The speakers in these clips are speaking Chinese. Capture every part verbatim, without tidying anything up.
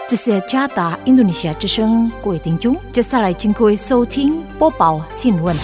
这是加达印度尼西亚之声，各位听众，接下来请各位收听播报新闻。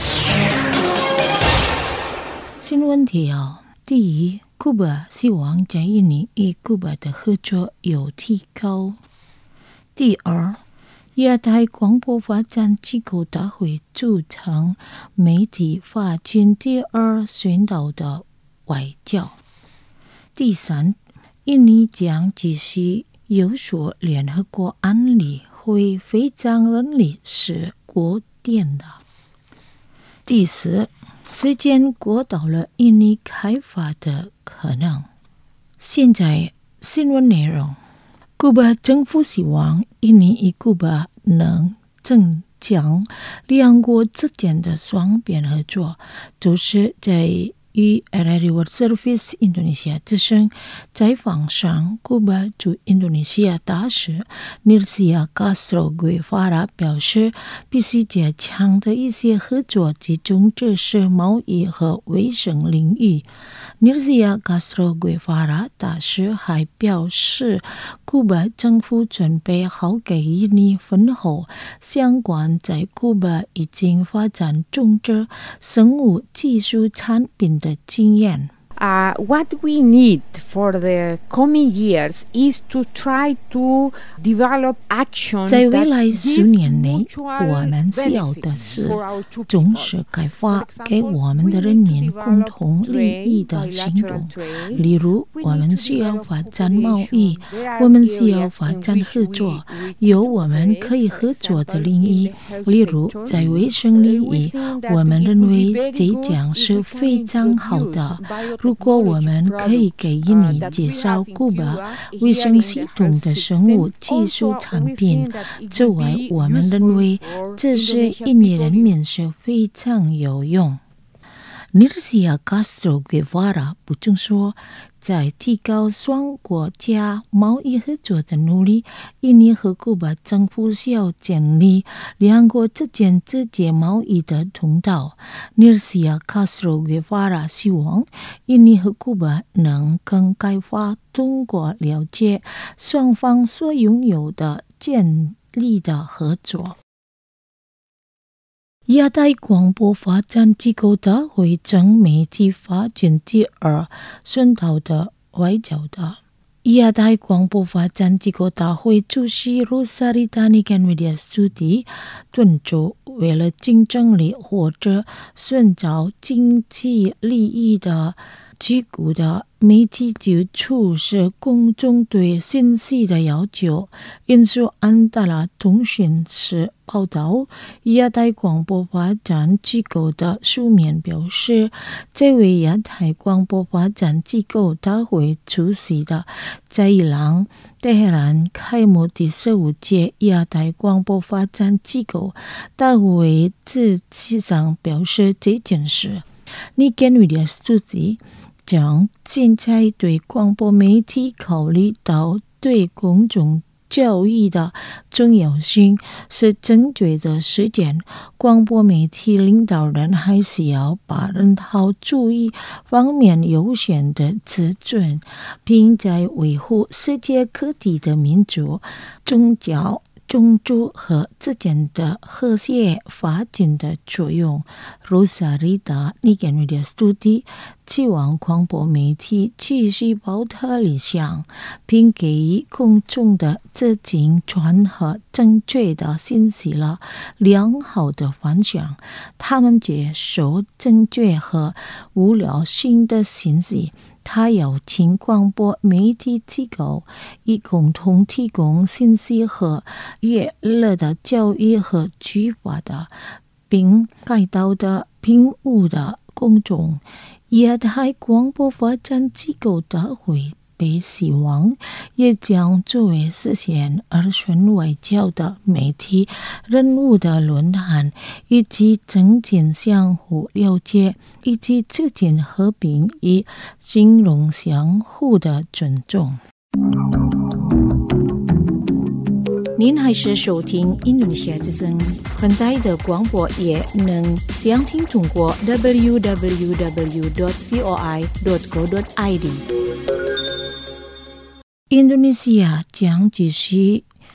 新闻提要：第一，古巴希望在印尼与古巴的合作有提高。第二，亚太广播发展机构大会组成媒体发展第二宣导的外交。第三，印尼将继续游说联合国安理会非常任理事国典的。第四，时间过到了印尼开发的可能。现在新闻内容：古巴政府希望印尼与古巴能增强两国之间的双边合作，就是在与 Radio World Service Indonesia 之声采访上，古巴驻印度尼西亚大使尼尔西亚·卡斯特罗·圭法拉表示，必须加强的一些合作集中这是贸易和卫生领域。尼尔西亚·卡斯特罗·圭法拉大使还表示，古巴政府准备好给印尼分后相关在古巴已经发展中的生物技术产品的经验。 Uh, what we need for the coming years is to try to develop action 在未来十年内，我们需要的是重视开发给我们的人民共同利益的行动。例如，我们需要发展贸易，我们需要发展合作，有我们可以合作的领域。例如，在卫生领域，我们认为这将是非常好的。如果我们可以给印尼介绍古巴卫生系统的生物技术产品，此外，我们认为这是印尼人民是非常有用。尼尔西亚·卡斯特罗·圭法拉补充说，在提高双国家贸易合作的努力，印尼和古巴政府需要建立两国之间直接贸易的通道。尼尔西亚·卡斯特罗·圭法拉希望印尼和古巴能更开发通过了解双方所拥有的建立的合作。亚太广播发展机构大会正媒体发展第二宣导的外交的。亚太广播发展机构大会主席罗萨里达尼甘维迪斯蒂敦促，为了竞争力或者寻找经济利益的机构的媒体就出示公众对信息的要求。引述安大拉通讯社报道，亚太广播发展机构的书面表示，这位亚太广播发展机构大会出席的在伊朗德黑兰开幕第十五届亚太广播发展机构大会自记上表示这件事。尼甘维迪斯蒂将现在对广播媒体考虑到对公众教育的重要性是正确的时间。广播媒体领导人还是要把人好主义方面优先的自尊，并在维护世界各地的民族、宗教、种族和之间的和谐发展的作用。罗萨里达尼甘维迪斯蒂期望广播媒体继续保持理想，并给予公众的资金传和正确的信息了良好的方向。他们接受正确和无聊性的信息。他邀请广播媒体机构以共同提供信息和娱乐的教育和举法的，并改道的评误的公众。亚太广播发展机构大会被希望也将作为实现二顺外交的媒体任务的论坛，以及增进相互了解，以及促进和平与金融相互的尊重。您还是收听印度尼西亚之声，很大的广播也能详听通过 double-u double-u double-u dot voi dot co dot i d。印度尼西亚将继续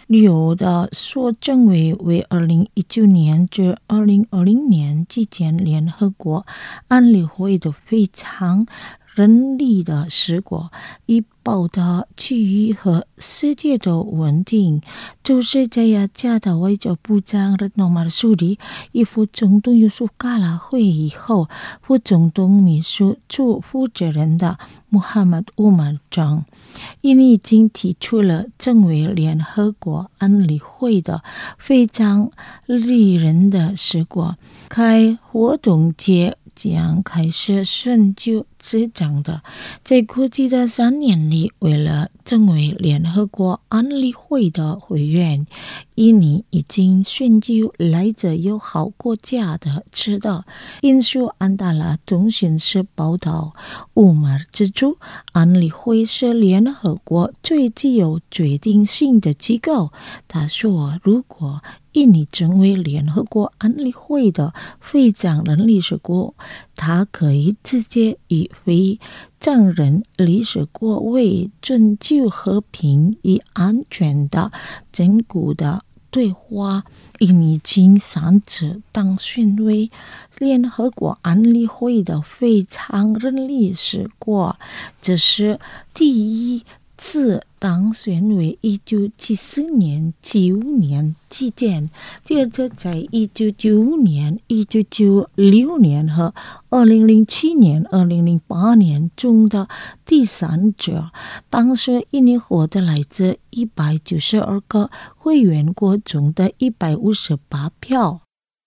旅游的所政委为二零一九年至二零二零年期间联合国安理会的非常人力的成果，以保持区域和世界的稳定。就是在雅加达外交部长Retno Marsudi与副总统Yusuf Kala会议后，副总统秘书处负责人的Muhammad Umar Jang因已经提出了成为联合国安理会的非常令人的成果。该活动节将开始顺就执掌的，在过去的三年里，为了成为联合国安理会的会员，印尼已经寻求来自友好国家的指导。印度安达拉通讯社报道，乌马指出，安理会是联合国最具有决定性的机构。他说，如果印尼成为联合国安理会的非常任理事国，它可以直接与非常任理事国为追求和平与安全的坚固的对话。印尼经三次当选为联合国安理会的非常任理事国，这是第一次当选为一九七四年、七五年期间，接着在一九九五年、一九九六年和二零零七年、二零零八年中的第三者。当时印尼获得来自一百九十二个会员国中的一百五十八票。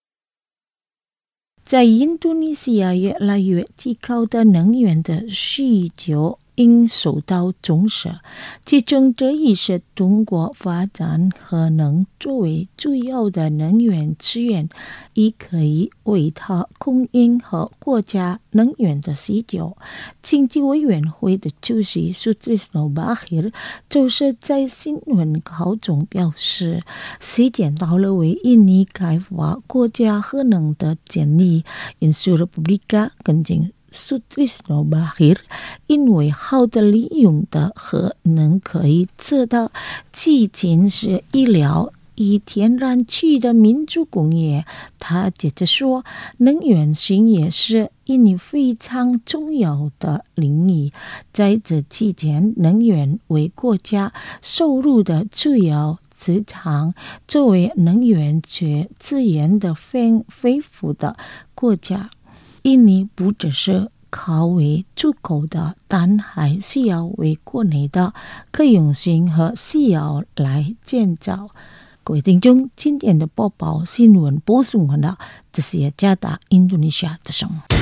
在印度尼西亚越来越依靠的能源的需求应受到重视，其中之一是通过发展核能作为主要的能源资源，亦可以为它供应和国家能源的需求。经济委员会的主席 Sutrisno Bachir 就是在新闻稿中表示，时间到了为印尼开发国家核能的建立。因素 Republika 跟进Sutrisno Bachir 因为好的利用的核能可以得到既仅是医疗以天然气的民主工业。他接着说，能源性也是印尼非常重要的领域。在这期间，能源为国家收入的主要资产。作为能源缺资源的非恢复的国家，印尼不只是靠为出口的，但还需要为国内的可用性和需要来建造。各位听众，今天的播报新闻播送完了，这是雅加达印度尼西亚之声。